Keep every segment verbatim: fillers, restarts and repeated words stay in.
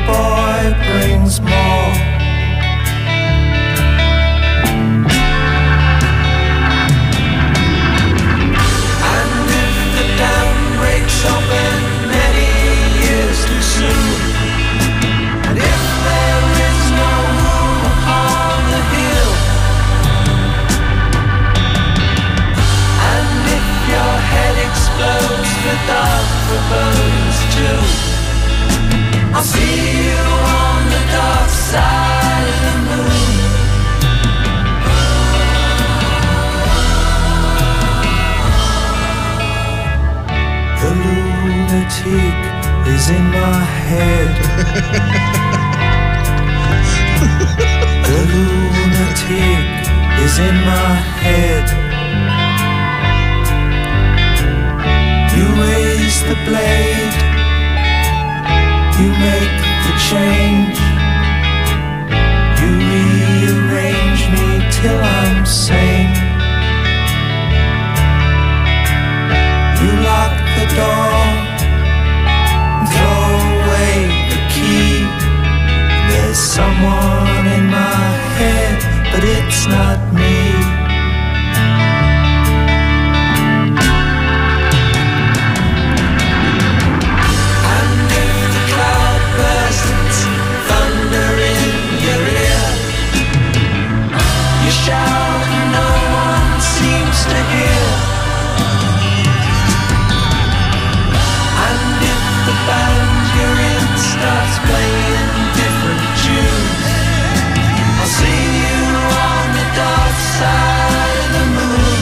boy brings more. And if the dam breaks open many years too soon, and if there is no room upon the hill, and if your head explodes, the dark burns too, I'll see you on the dark side of the moon. The lunatic is in my head. The lunatic is in my head. You raise the blade, you make the change, you rearrange me till I'm sane. You lock the door, throw away the key. There's someone in my head, but it's not me. Shout, no one seems to hear. And if the band you're in starts playing different tunes, I'll see you on the dark side of the moon.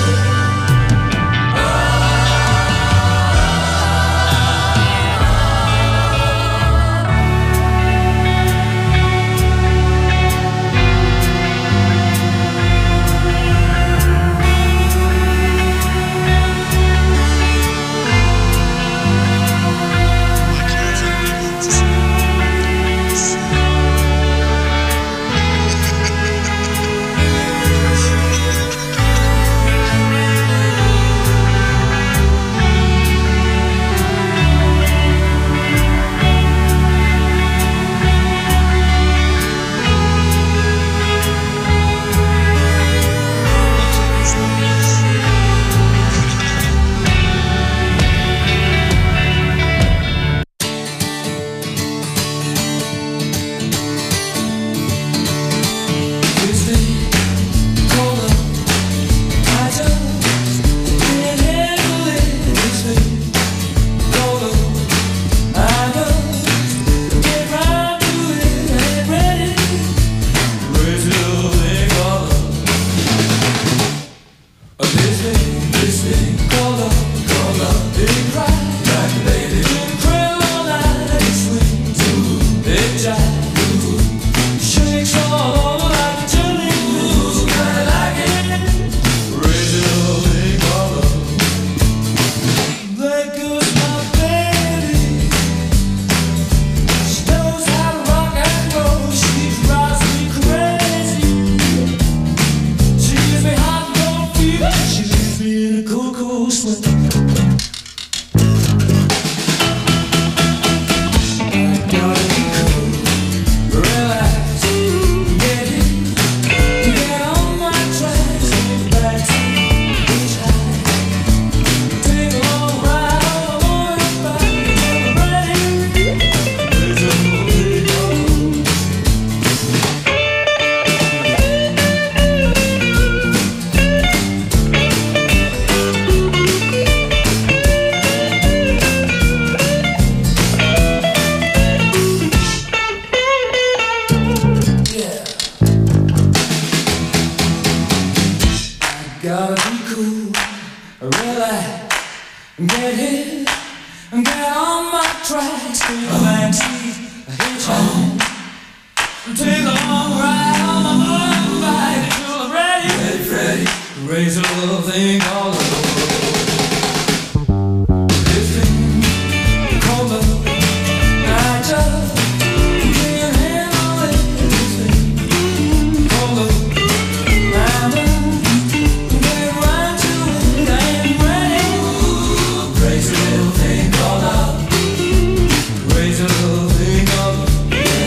Crazy little thing called love.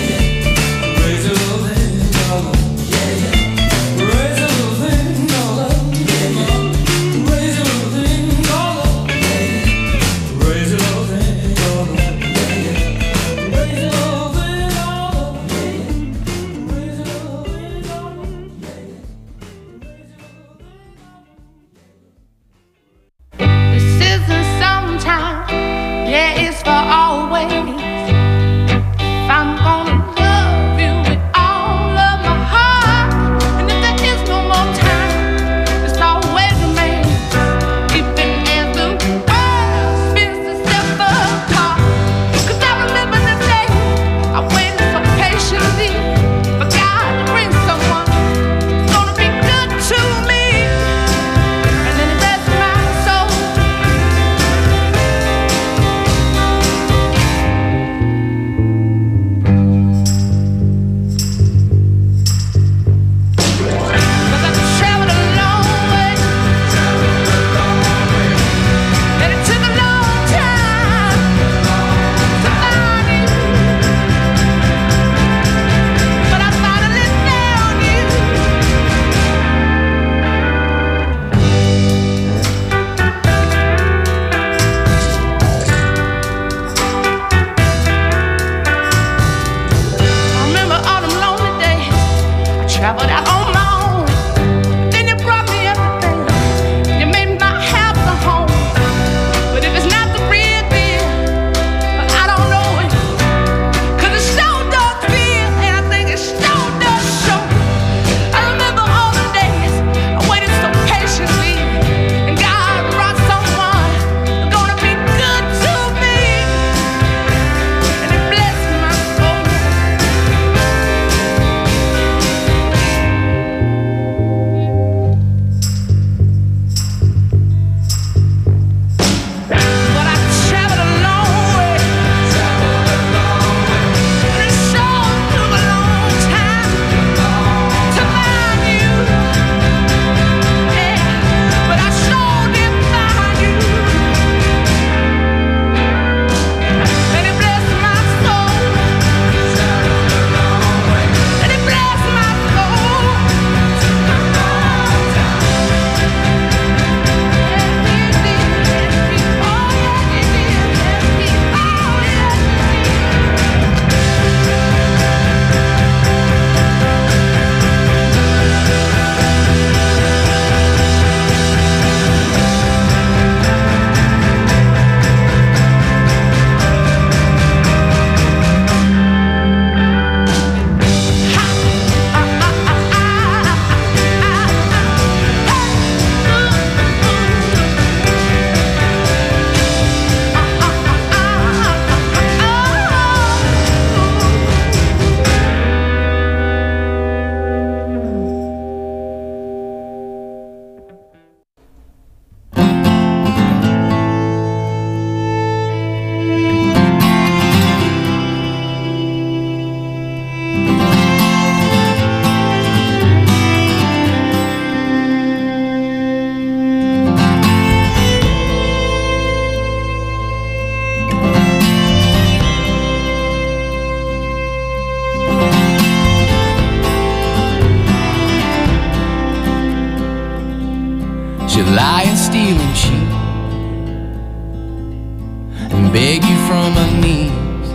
from her knees,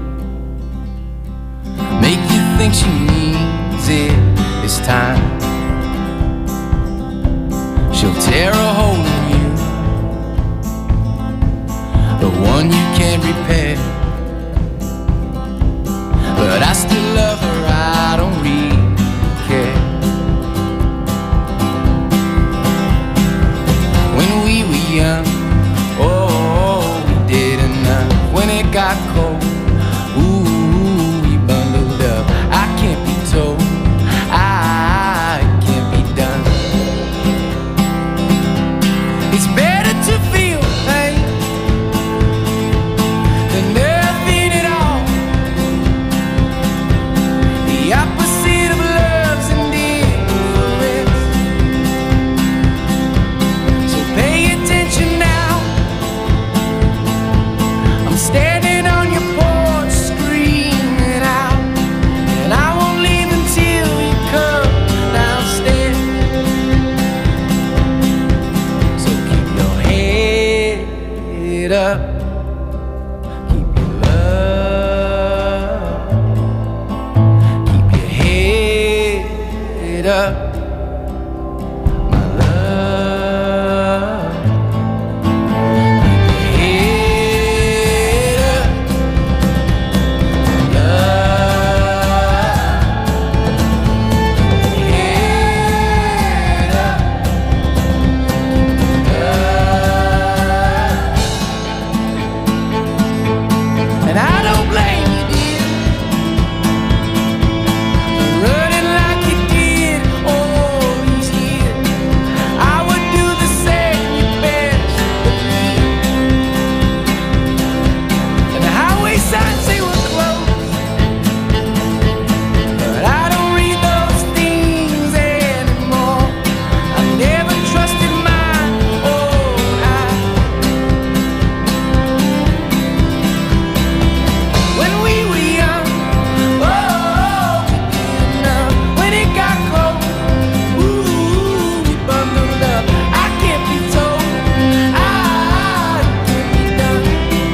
make you think she needs it this time. She'll tear a hole in you, the one you can't repair. But I still love her, I don't really care. When we were young, oh, we did enough. When it got cold, ooh, we bundled up. I can't be told, I can't be done. It's better to feel pain than nothing at all. The opposite of love's indifference. So pay attention now. I'm standing on your porch screaming out, and I won't leave until you come downstairs. So keep your head up, keep your love, keep your head up, my love. Keep your head up, love. Keep your head up, love. And I don't blame you, dear, for running like you did all these years. I would do the same, you best believe. And the highway signs say we're closed, but I don't read those things anymore. I never trusted mine, oh, I. When we were young, oh, we did enough. When it got cold, ooh, we bundled up. I can't be told, I can't be done.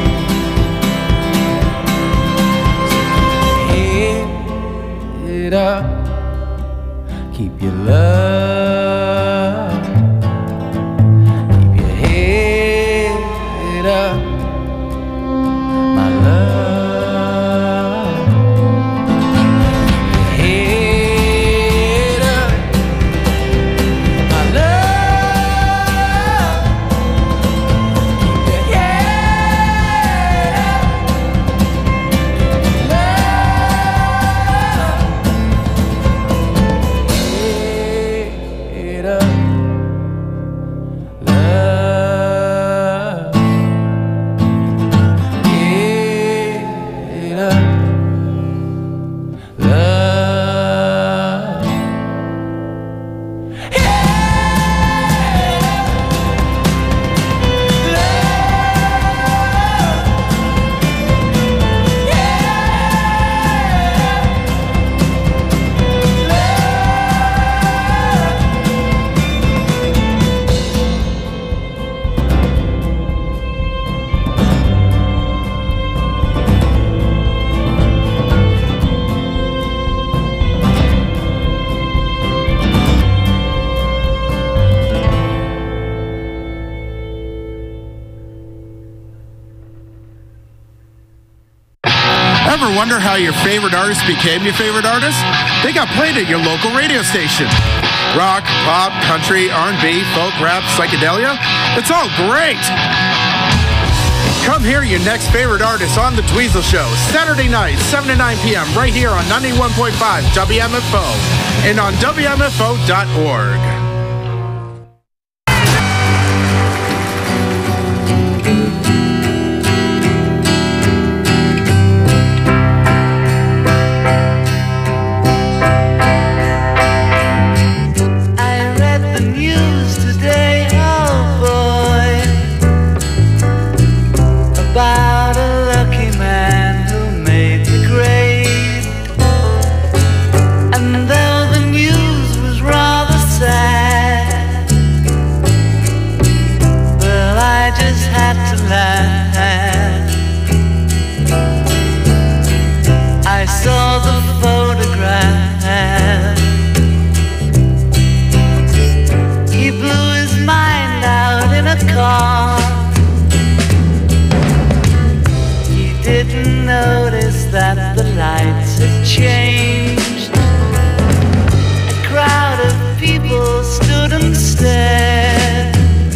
Head up, keep your love, keep your head up, my love. Keep your head up, my love. Keep your head up, love. Head up, love. Head up, love. Ever wonder how your favorite artist became your favorite artist? They got played at your local radio station. Rock, pop, country, R and B, folk, rap, psychedelia. It's all great. Come hear your next favorite artist on The Dweezil Show, Saturday night, seven to nine p.m. right here on ninety-one point five W M F O and on W M F O dot org. I read the news today, oh boy, about a lucky man who made the grade. And though the news was rather sad, noticed that the lights had changed. A crowd of people stood and stared.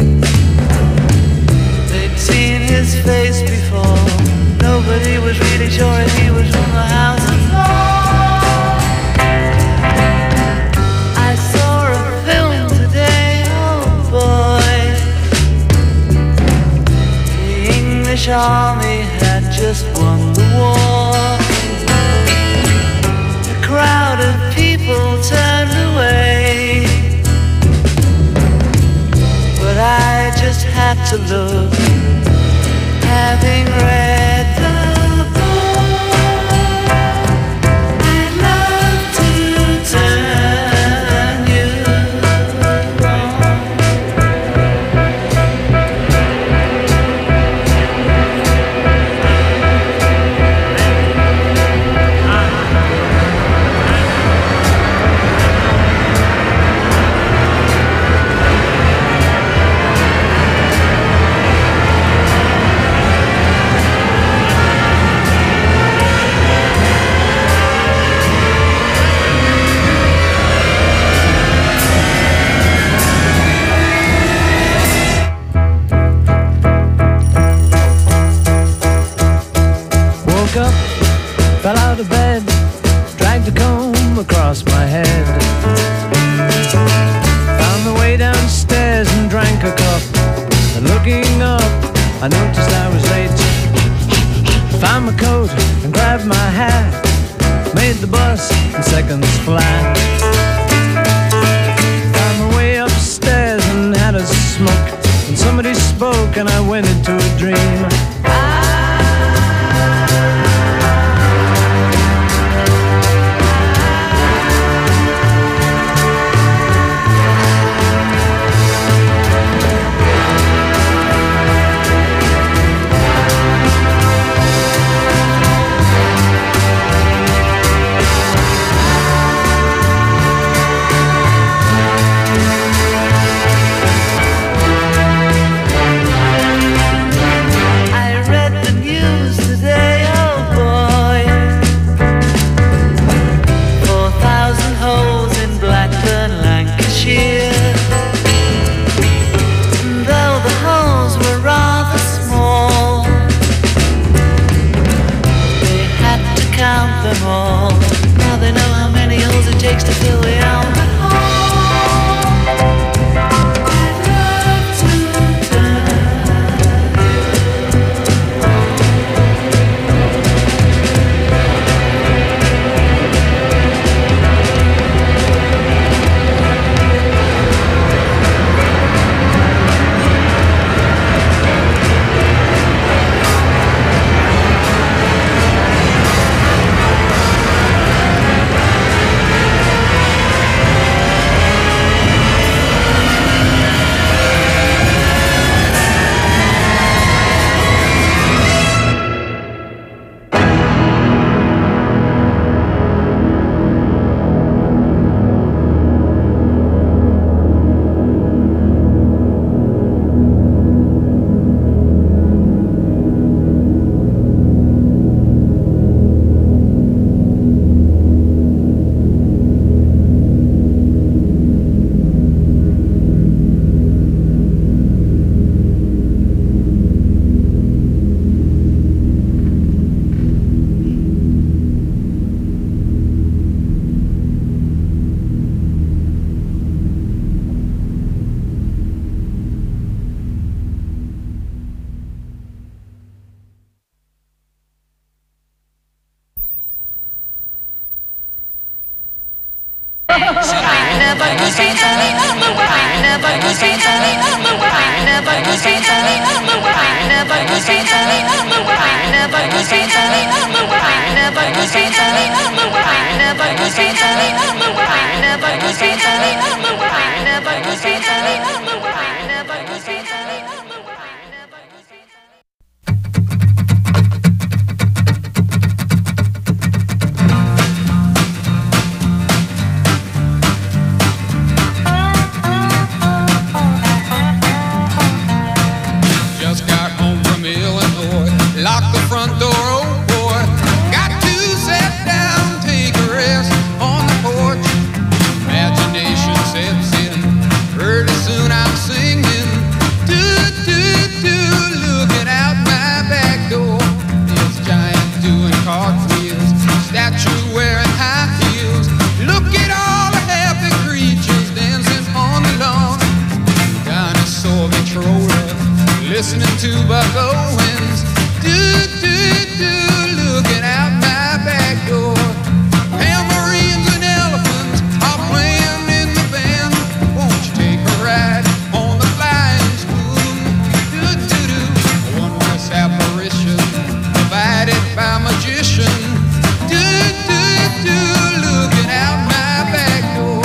They'd seen his face before. Nobody was really sure if he was from the House of Lords. I saw a film today, oh boy. The English army had just won the war. A crowd of people turned away, but I just had to look, having read the book. I'd love to turn you up, fell out of bed, dragged a comb across my head. Found the way downstairs and drank a cup. And looking up, I noticed I was late. Found my coat and grabbed my hat. Made the bus in seconds flat. Found my way upstairs and had a smoke. And somebody spoke and I went into a dream. Now they know how many holes it takes to fill the Albert Hall. I'd love to turn Just got home from Illinois, locked the front door, oh boy. statue wearing high heels. Look at all the happy creatures dancing on the lawn. Dinosaur controller, listening to Buck Owens. Do, do, do, looking out my back door. Tambourines and elephants are playing in the band. Won't you take a ride on the flying spoon? Do, do, do, a wondrous apparition provided by magician. Do, do, do, looking out my back door.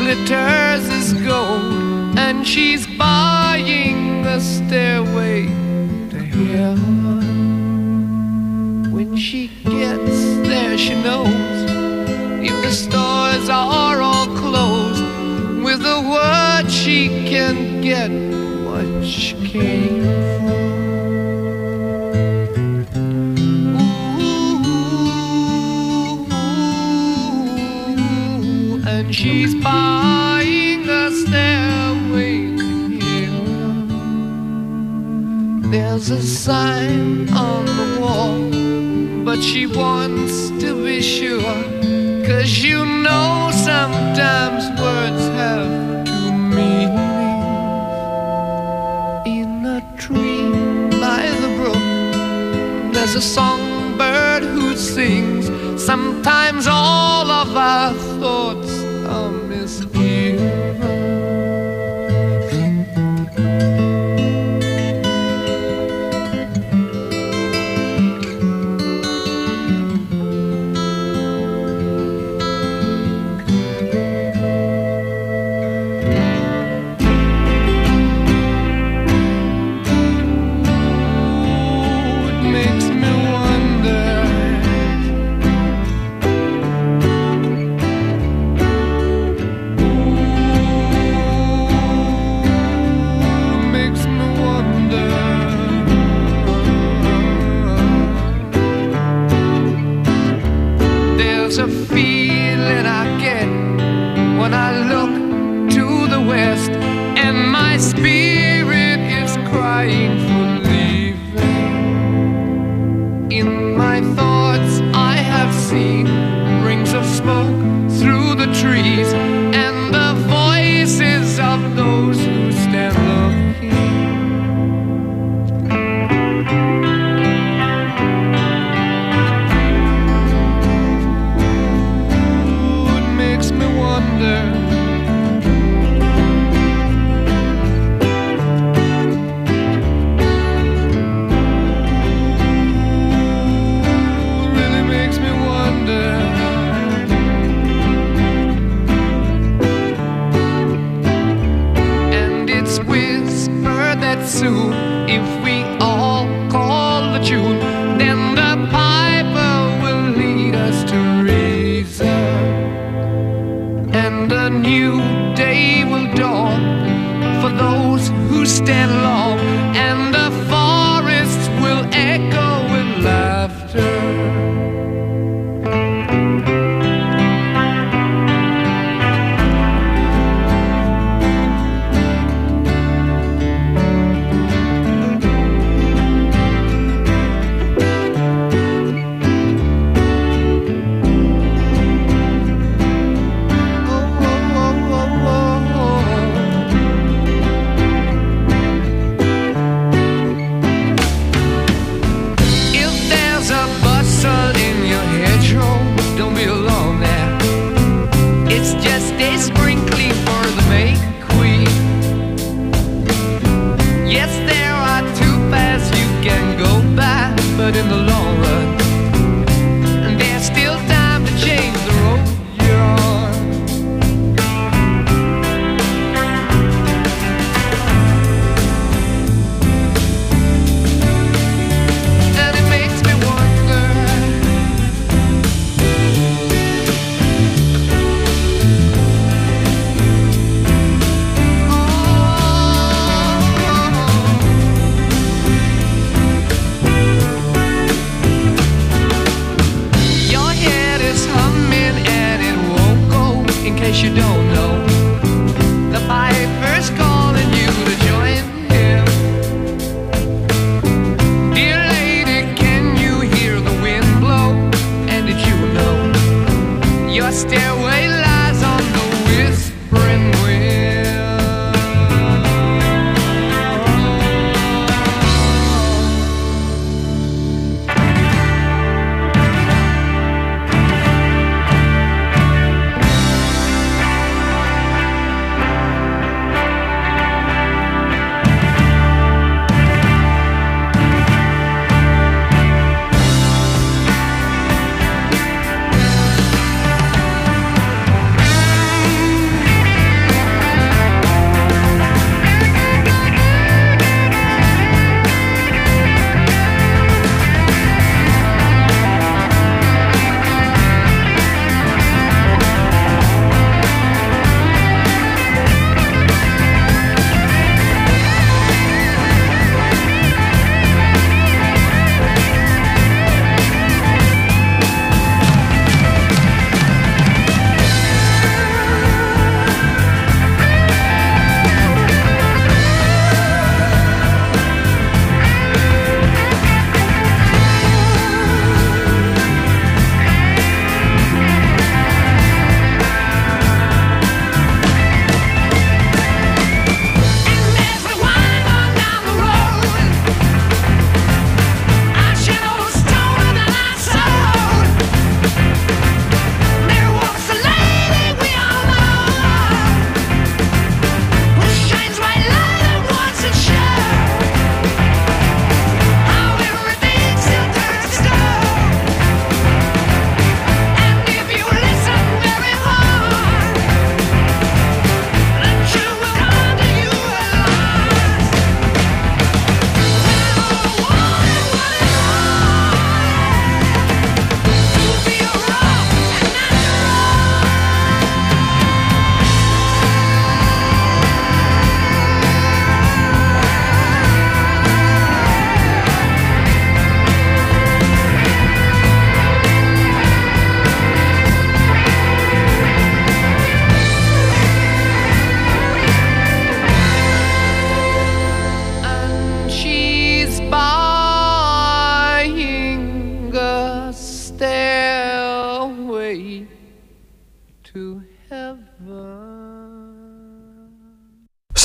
glitters as gold, and she's buying a stairway to heaven. When she gets there, she knows if the stores are all closed, with a word she can get what she came for. Ooh, and she's buying a stairway to heaven. There's a sign on the wall, but she wants to be sure, 'cause you know sometimes words have two meanings. In a tree by the brook, there's a songbird who sings. Sometimes all of our thoughts are misgiven. A feeling I get when I look to the west, and my spirit is crying for leaving. In my thoughts I have seen rings of smoke through the trees, and the voices of those who stand looking. Soon, if we all call the tune, then the piper will lead us to reason, and a new day will dawn for those who stand long, and the forests will echo with laughter.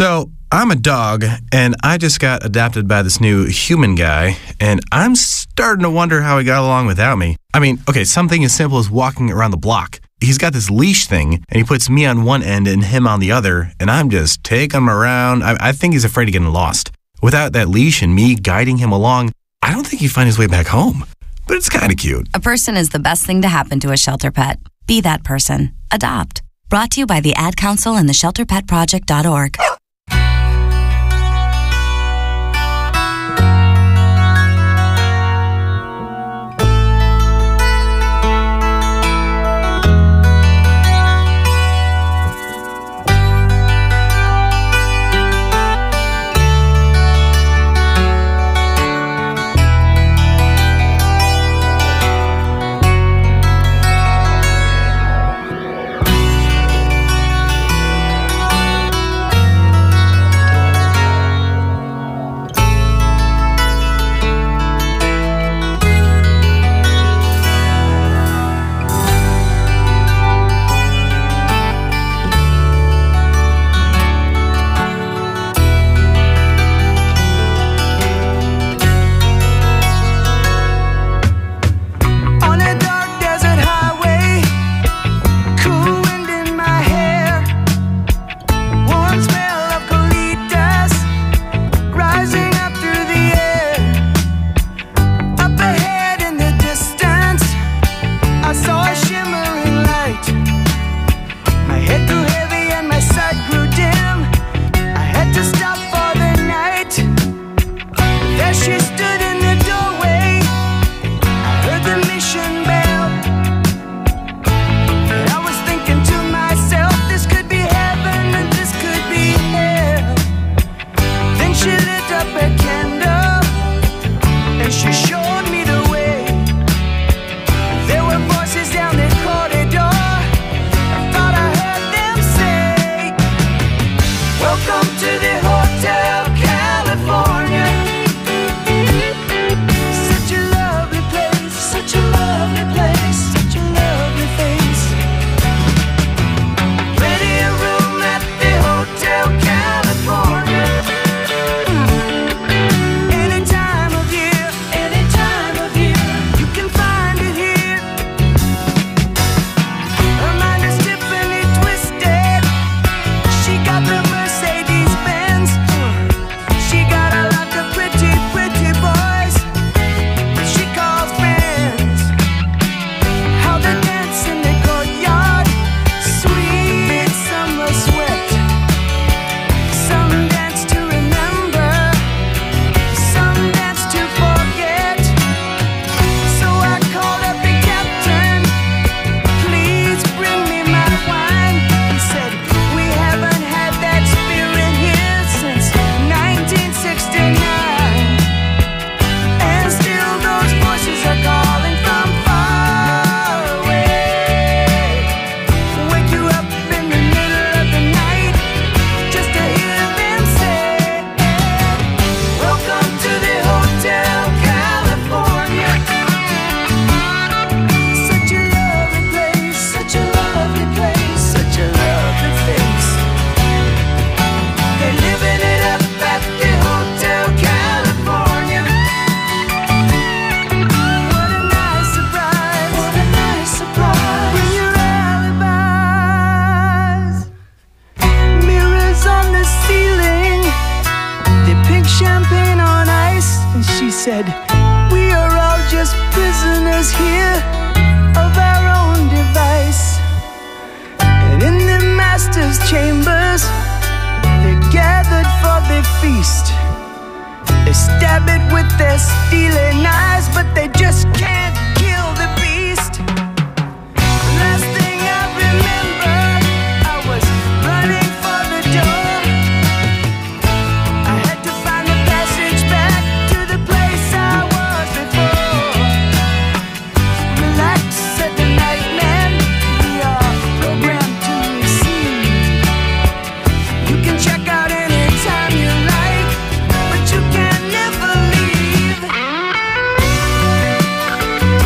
So, I'm a dog, and I just got adopted by this new human guy, and I'm starting to wonder how he got along without me. I mean, okay, something as simple as walking around the block. He's got this leash thing, and he puts me on one end and him on the other, and I'm just taking him around. I, I think he's afraid of getting lost. Without that leash and me guiding him along, I don't think he'd find his way back home. But it's kind of cute. A person is the best thing to happen to a shelter pet. Be that person. Adopt. Brought to you by the Ad Council and the shelter pet project dot org. said, we are all just prisoners here of our own device. And in the master's chambers, they're gathered for their feast. They stab it with their stealing knives, but they just can't kill the beast. The last thing I remember, I was running for the door. I had to find the passage back to the place I was before. Relax, said the night man, we are programmed to receive. You can check out anytime you like, but you can never leave.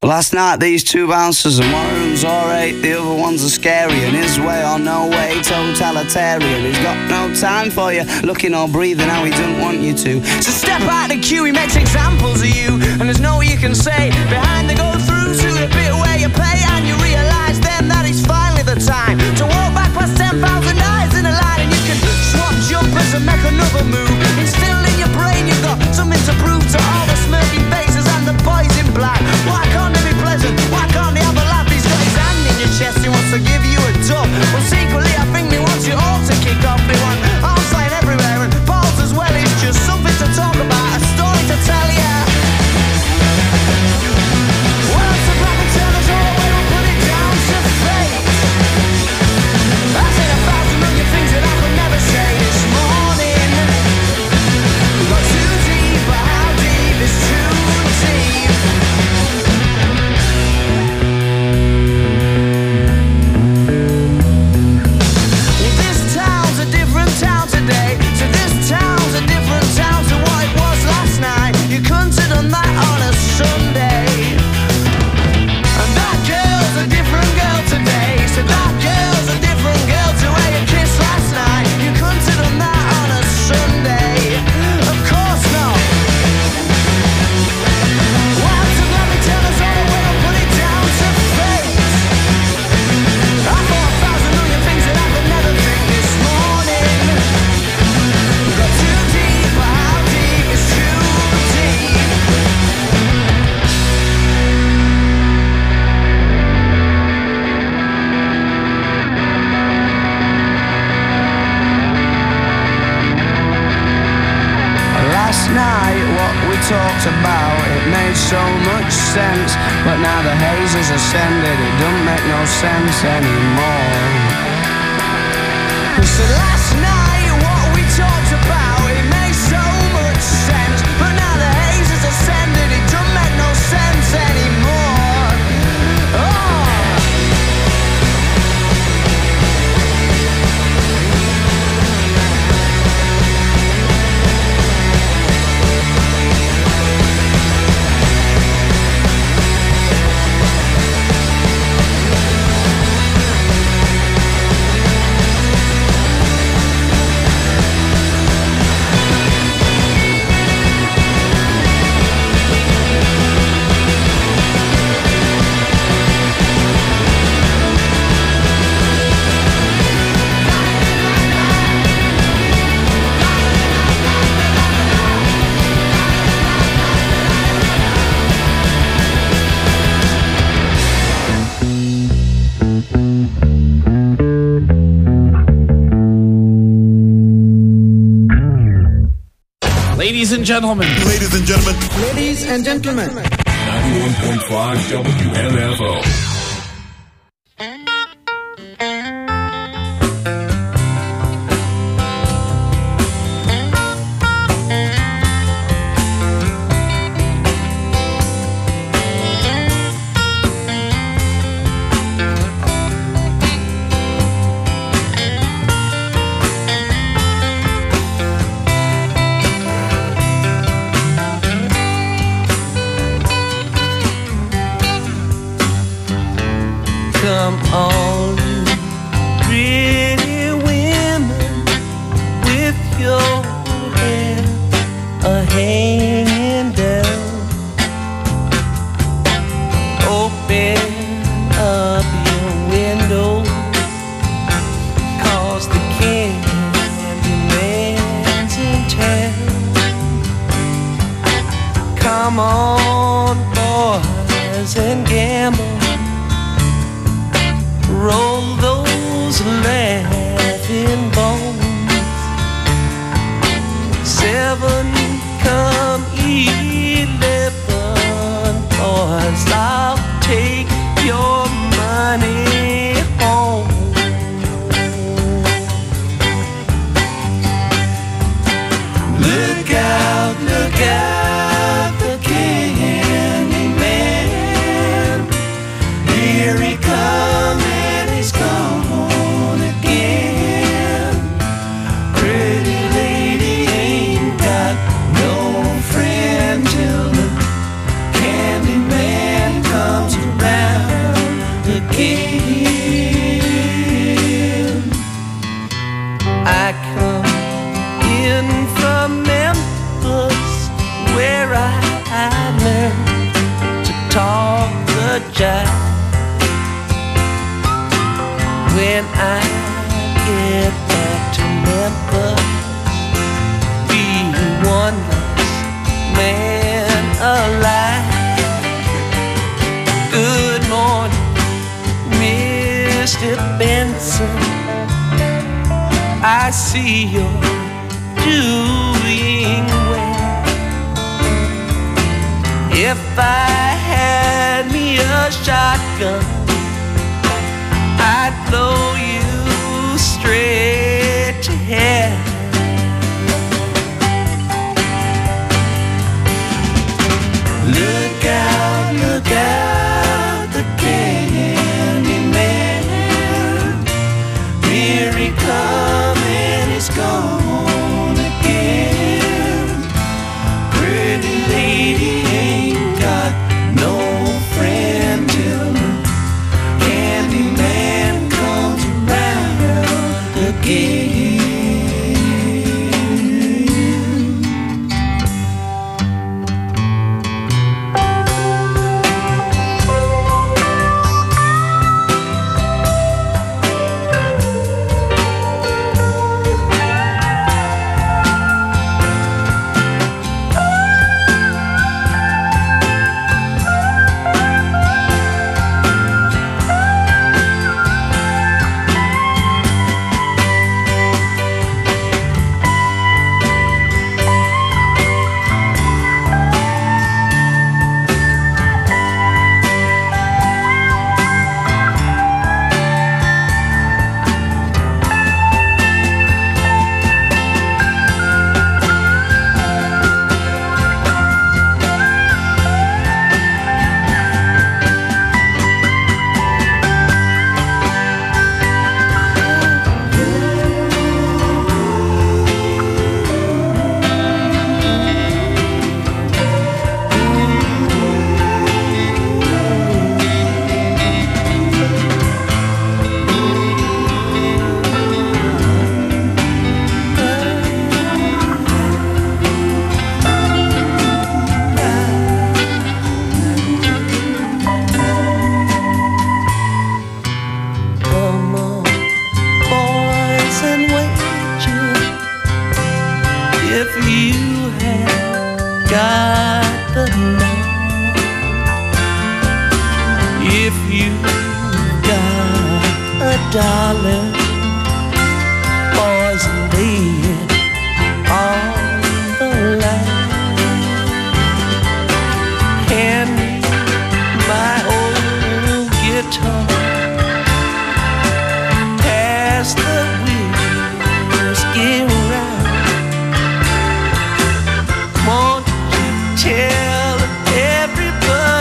Last night these two bouncers, and one of them's alright, the other one's a scary, and his way or no way, totalitarian. He's got no time for you, looking or breathing how he doesn't want you to. So step out the queue, he makes examples of you, and there's no way you can say behind the go through to the bit where you pay, and you realise then that it's finally the time to walk back past ten thousand eyes in a line, and you can swap jumpers and make another move. Instill in your brain you've got something to prove to all the smirking faces and the boys in black. Why can't they be pleasant? Why can't they have a laugh? He's got his hand in your chest, he wants to give you a dub. Well, secretly I think they want you all to kick off. They want arms flying everywhere and balls as well. It's just something to talk about, a story to tell ya. Well, it's a black and tell us all when I put it down to fate. I said a thousand million things that I could never say this morning. We got too deep, but how deep is too deep? Well, this town's a different town today. So this town's a different town to what it was last night. You couldn't have done that on a Sunday. And that girl's a different girl today. So that girl's a different girl to where you kissed last night. You couldn't have done that on a Sunday. Of course not. Well, so let me tell us all when I put it down to fate. I thought a thousand million things that I could never think this morning. Got too deep, but how deep is too deep? Last night what we talked about, it made so much sense, but now the haze has ascended, it don't make no sense anymore. So last night what we talked about, it made so much sense, but now the haze has ascended, it don't make no sense anymore. Oh. Ladies and gentlemen. Ladies and gentlemen. Ladies and gentlemen. ninety-one point five W M F O. Come on, pretty women, with your hair a hanging down. Open up your window, 'cause the Candyman's in town. Come on, boys, and gamble. Roll those laughing bones. Seven come eleven, boys, I'll take your money home. Look out, look out, the Candyman. Here he comes. He's gone when I get back to Memphis, be one less man alive. Good morning, Mister Benson. I see you're doing well. If I had me a shotgun, I'd blow you straight to hell. Look out, look out, the candy man. Here he comes and he's gone again. Pretty lady ain't got no friend till the candy man comes around again.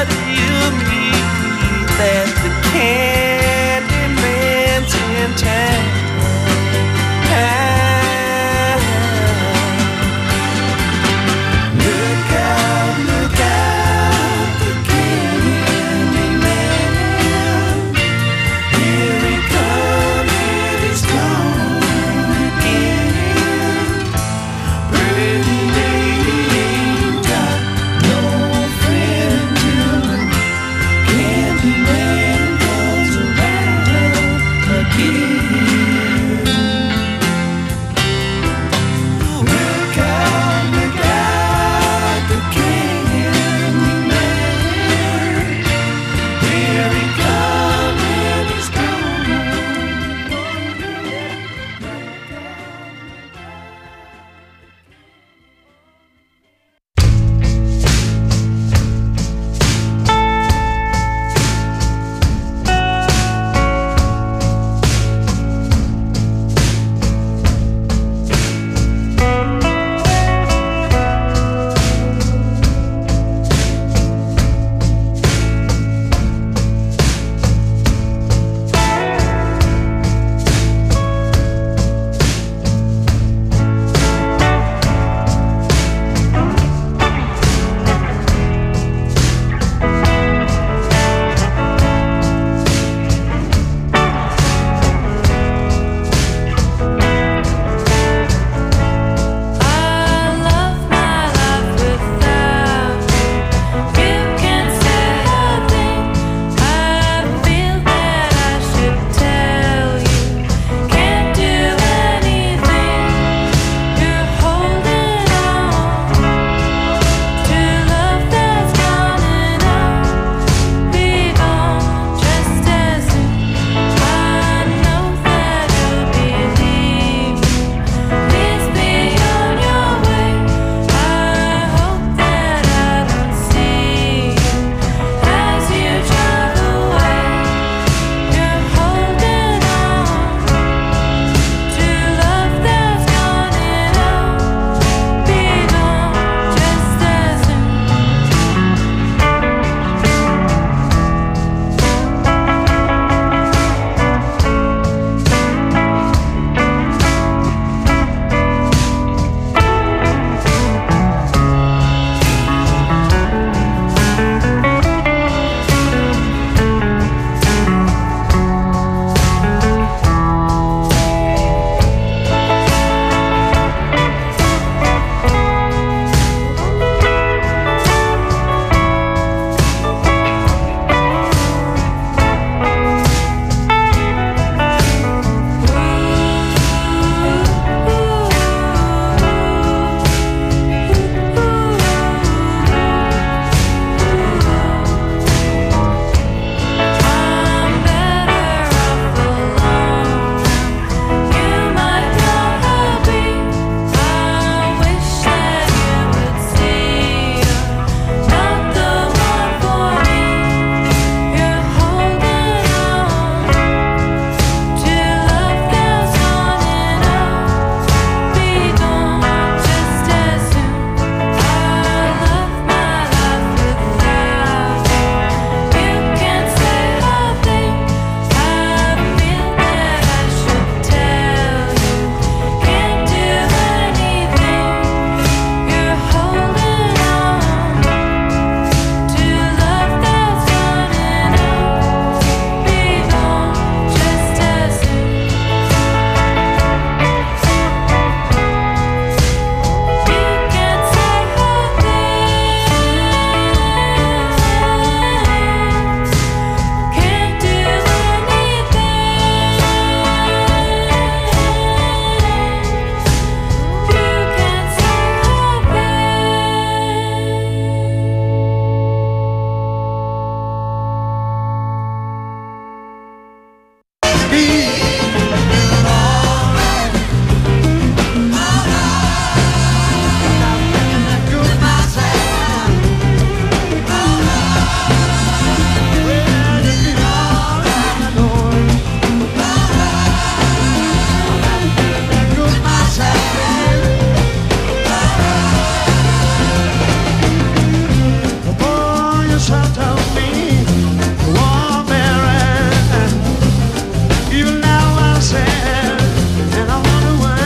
That the candy man's in town. myself, and I wonder why.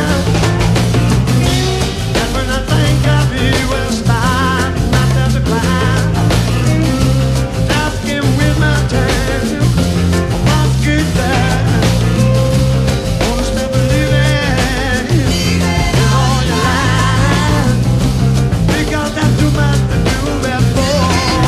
And when I think of you, it's time not to decline. Just give me my time, I must get there. Wanna stop believing in all your lies, because that's too much to do before.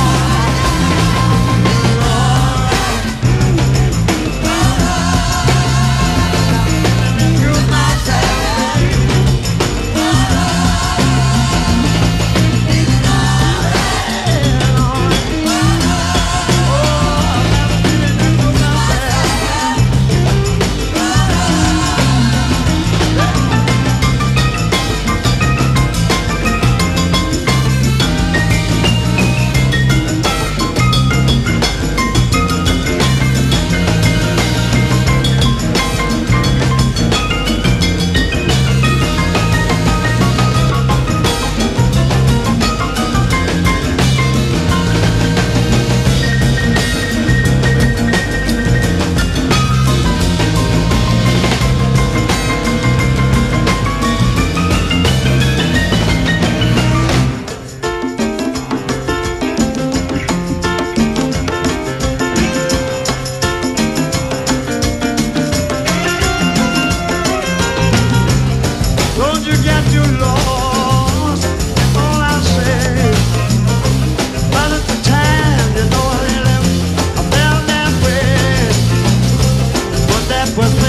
Don't you get too lost, that's all I say. But at the time, you know I really, I felt that way. But that was